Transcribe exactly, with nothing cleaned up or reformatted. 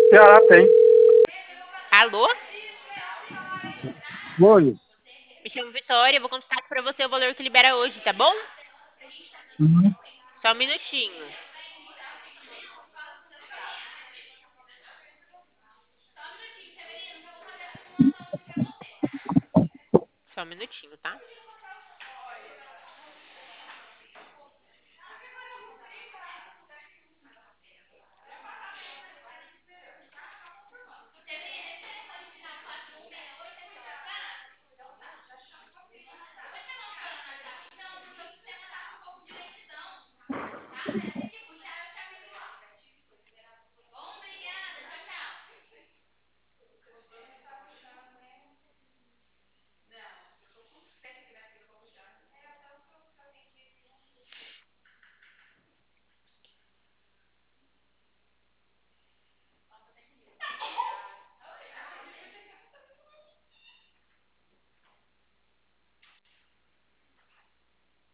Ceará tem. Alô? Oi. Me chamo Vitória, eu vou contar pra você o valor que libera hoje, tá bom? Uhum. Só um minutinho. Só um minutinho, tá?